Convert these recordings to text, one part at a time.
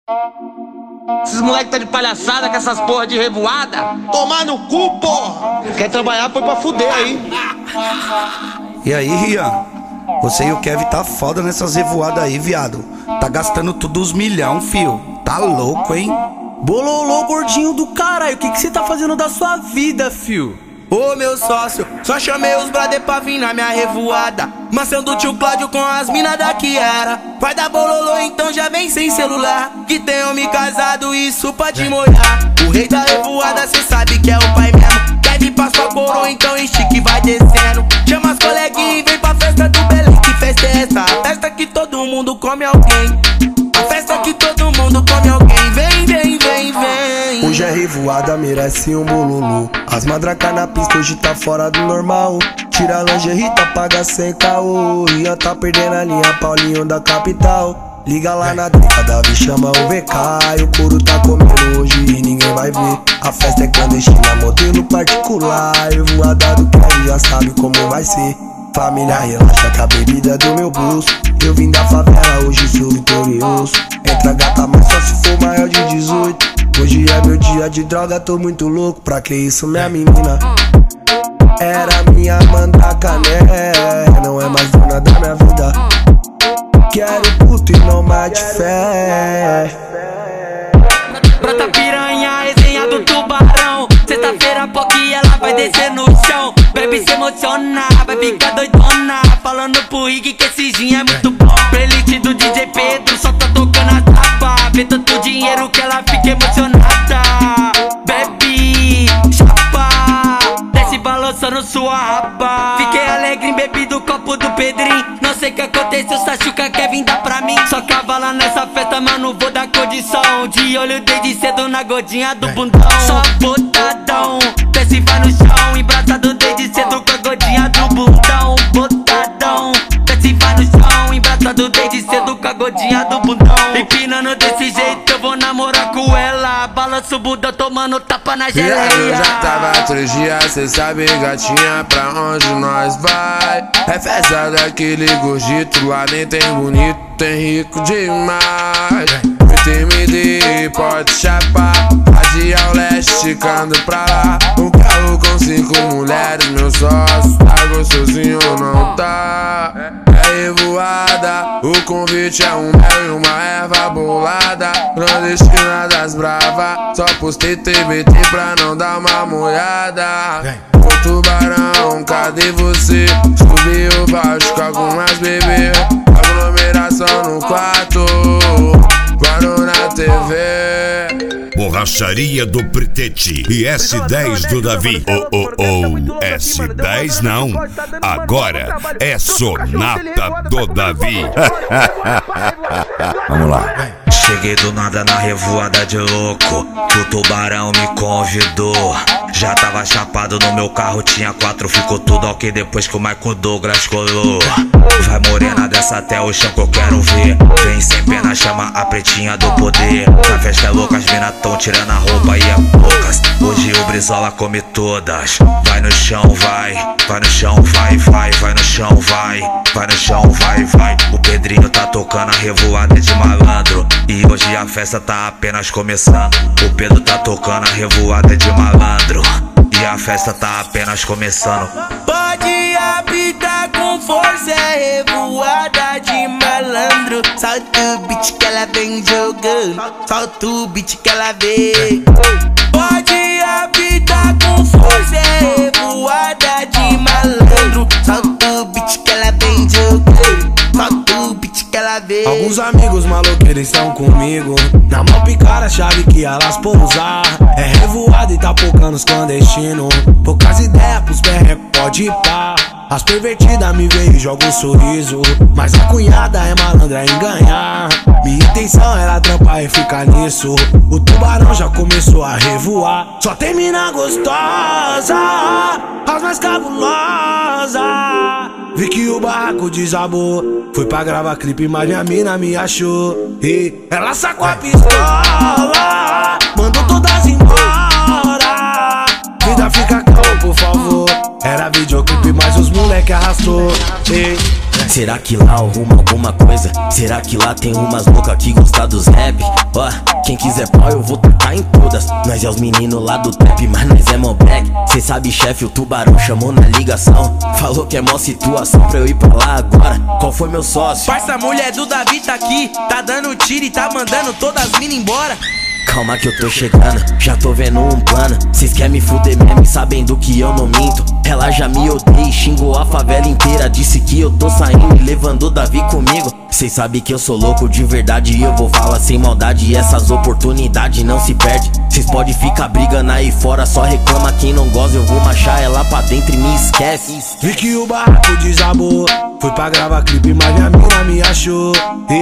Esses moleques tá de palhaçada com essas porra de revoada. Tomar no cu, porra! Quer trabalhar, foi pra fuder aí. E aí, Rian? Você e o Kevin tá foda nessas revoadas aí, viado. Tá gastando tudo os milhão, fio. Tá louco, hein? Bololô, gordinho do caralho, o que você tá fazendo da sua vida, fio? Ô meu sócio, só chamei os brother pra vir na minha revoada. Mansão do tio Cláudio com as mina da Kiara. Vai dar bololô, então já vem sem celular. Que tem homem casado, isso pode molhar. O rei da revoada, cê sabe que é o pai mesmo. Quer de paz pra coroa, então estique vai descendo. Chama as coleguinhas e vem pra festa do Belém. Que festa é essa? A festa que todo mundo come alguém. A festa que todo mundo come alguém. Vem, vem, vem, vem. Hoje é revoada, merece um bololô. As madraca na pista hoje tá fora do normal. Tira a lingerie, tá paga sem caô. Rian tá perdendo a linha, Paulinho da capital. Liga lá na drica, Davi chama o VK. E o couro tá comendo hoje e ninguém vai ver. A festa é clandestina, modelo particular. Revoada do Kevin já sabe como vai ser. Família relaxa que a bebida é do meu bolso. Eu vim da favela, hoje sou vitorioso. Entra gata, mas só se for maior de 18. Hoje é meu dia de droga, tô muito louco. Pra que isso, minha menina? Era minha mandraca, né? Não é mais dona da minha vida. Quero puto e não mate fé. Brota piranha, resenha do tubarão. Sexta-feira, POC, ela vai descer no chão. Bebe se emociona, vai ficar doidona. Falando pro Rick que esse gin é muito bom. Playlist do DJ Pedro, só tá tocando a tapa. Vê tanto dinheiro que ela fica emocionada. Bebe, chapa, desce balançando sua raba. Fiquei alegre, bebi do copo do Pedrinho. Não sei o que aconteceu, Sachuca quer vir dar pra mim. Só cavala nessa festa, mas não vou dar condição. De olho desde cedo na godinha do bundão. Só botadão, desce e vai no chão. Embraçado desde cedo com a godinha do bundão. Botadão, desce e vai no chão. Embraçado desde cedo com a godinha do bundão. Empinando desse jeito eu vou namorar com ela. Balança o bundão tomando tapa na geleia. Eu já tava 3 dias, cê sabe gatinha, pra onde nós vai? É festa daquele gordito, lá nem tem bonito, tem rico demais. Muito MD, pode chapar, Adi ao leste, esticando pra lá. Um carro com 5 mulheres, meu sócio, tá gostosinho ou não tá? É revoada, o convite é um mel e uma erva bolada. Clandestina das brava, só postei TBT pra não dar uma molhada. Ô tubarão, cadê você? Subiu baixo com algumas bebê. Aglomeração no quarto, parou na TV. Borracharia do Pretete e S10 do Davi. S10 não. Agora é Sonata do Davi. Vamos lá. Cheguei do nada na revoada de louco, que o tubarão me convidou. Já tava chapado no meu carro, tinha 4, ficou tudo ok depois que o Michael Douglas colou. Vai morena dessa até o chão que eu quero ver. Vem sem pena, chama a pretinha do poder. Na festa é louca, as mina tão tirando a roupa e é poucas. Hoje o Brizola come todas. Vai no chão, vai. Vai no chão, vai, vai. Vai no chão, vai. Vai no chão, vai, vai. O Pedrinho tá tocando a revoada de malandro. E hoje a festa tá apenas começando. O Pedro tá tocando a revoada de malandro. E a festa tá apenas começando. Pode apitar com força, é revoada de malandro. Solta o beat que ela vem jogando, solta o beat que ela vem. Pode apitar com força, é revoada de malandro. Solta o beat que ela vem jogando, solta o beat que ela vem. Alguns amigos maluqueiros estão comigo. Na mão picar a chave que elas pousar. É revoada e tá pocando os clandestinos. Poucas ideias pros perrecos, pode ir pá. As pervertidas me veem e jogam um sorriso. Mas a cunhada é malandra em ganhar. Minha intenção era trampar e ficar nisso. O tubarão já começou a revoar. Só tem mina gostosa, as mais cabulosas. Vi que o barraco desabou. Fui pra gravar clipe, mas minha mina me achou. E ela sacou a pistola, mandou todas embora. Vida fica calma, por favor. Era videoclipe, mas os moleque arrastou. E Será que lá arruma alguma coisa? Será que lá tem umas loucas que gostam dos rap? Ó, quem quiser pau eu vou tacar em todas. Nós é os meninos lá do trap, mas nós é mó black. Cê sabe, chefe, o tubarão chamou na ligação. Falou que é mó situação pra eu ir pra lá agora. Qual foi meu sócio? Parça, mulher do Davi tá aqui, tá dando tiro e tá mandando todas as minas embora. Calma que eu tô chegando, já tô vendo um plano. Cês querem me fuder mesmo, sabendo que eu não minto. Ela já me odeia e xingou a favela inteira. Disse que eu tô saindo e levando o Davi comigo. Cês sabem que eu sou louco de verdade e eu vou falar sem maldade. E essas oportunidades não se perde. Cês podem ficar brigando aí fora, só reclama quem não gosta. Eu vou machar ela pra dentro e me esquece. Vi que o barraco desabou, fui pra gravar clipe, mas minha mina me achou.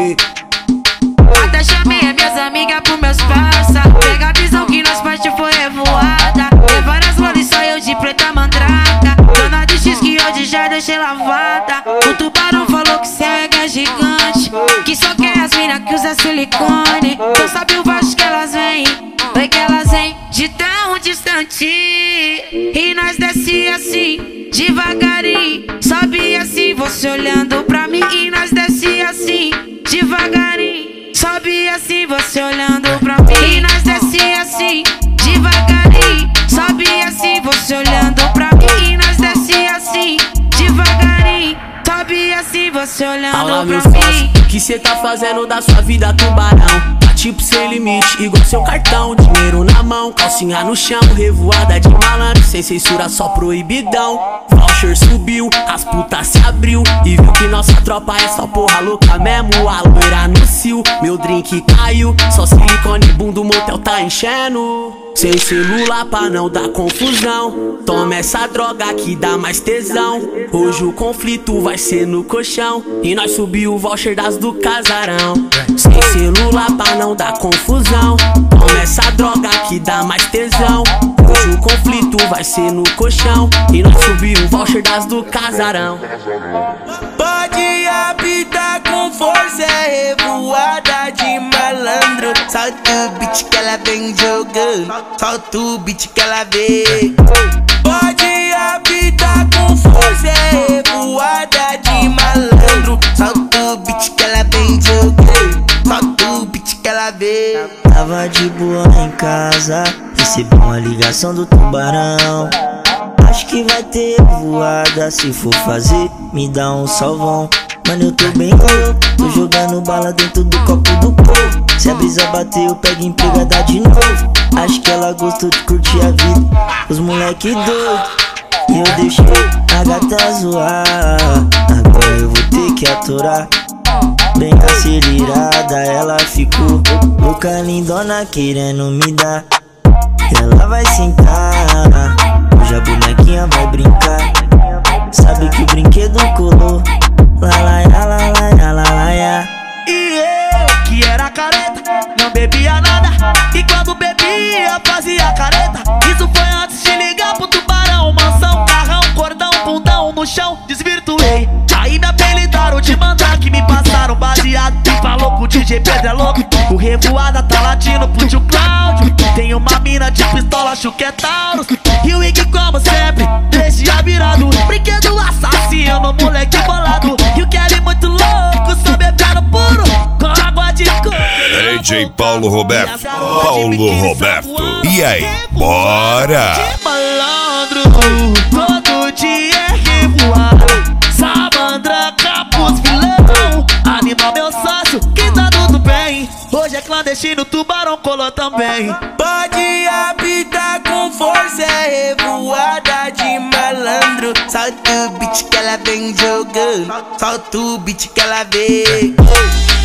Até chamei as minhas amigas pro meus parça. Pega a visão que nós parte foi revoada. Tem várias rolas, só eu de preta mandraca. Dona de X que hoje já deixei lavada. O tubarão falou que céu é gigante, que só quer as mina que usa silicone. Tu sabe o baixo que elas vêm, foi que elas vêm de tão distante. E nós desce assim, devagarinho. Sobe assim, você olhando pra mim. E nós desce assim, devagarinho. Sobe assim, você olhando pra mim. E nós desce assim, devagarinho. Sobe assim, você olhando pra mim. E nós desce assim, devagarinho. Sobe assim, você olhando pra mim. O que cê tá fazendo da sua vida, tubarão? Tá tipo sem limite, igual seu cartão. Dinheiro na mão, calcinha no chão. Revoada de malandro, sem censura, só proibidão. Voucher subiu, as putas se abriu e viu que nossa tropa é só porra louca mesmo. A loira no cio, meu drink caiu. Só silicone, boom do motel tá enchendo. Sem celular pra não dar confusão. Toma essa droga que dá mais tesão. Hoje o conflito vai ser no colchão e nós subiu o voucher das do casarão. Sem celular pra não dar confusão. Toma essa droga que dá mais tesão. Hoje o conflito vai ser no colchão e nós subiu o voucher das do casarão. Pode habitar com força, é revoada de malandro. Solta o beat que ela vem jogando, solta o beat que ela vem. Pode habitar com força, é revoada de malandro. Solta o beat que ela vem jogando, solta o beat que ela vem. Tava de boa em casa, recebi uma ligação do tubarão. Acho que vai ter voada, se for fazer, me dá um salvão. Mano, eu tô bem louco, tô jogando bala dentro do copo do povo. Se a brisa bater, eu pego empregada de novo. Acho que ela gostou de curtir a vida, os moleque doido. E eu deixei a gata zoar, agora eu vou ter que aturar. Bem acelerada, ela ficou louca, lindona, querendo me dar. Ela vai sentar, hoje a bonequinha vai brincar. Sabe que o brinquedo colou, lá. E eu, que era careta, não bebia nada. E quando bebia, fazia careta. Isso foi antes de ligar pro tubarão. Mansão, carrão, cordão, bundão no chão, desvirtuei. Aí me apelidaram de mandar, que me passaram baseado. E falou pro DJ Pedro é louco. O revoada tá latindo pro tio Cláudio. Tem uma mina de pistola, acho que é Taurus. E o Ig como sempre, deixa virado. Brinquedo assassino, moleque bolado. E o Kelly muito louco, só bebendo puro com água de coco. DJ Paulo Roberto. E aí, bora! Malandro, todo dia é revoada. Salamandra, capuz, vilão. Anima meu sócio, que tá tudo bem. Hoje é clandestino, tubarão colou também. Pode habitar com força, é revoada de malandro. Solta o beat que ela vem jogando, solta o beat que ela vem.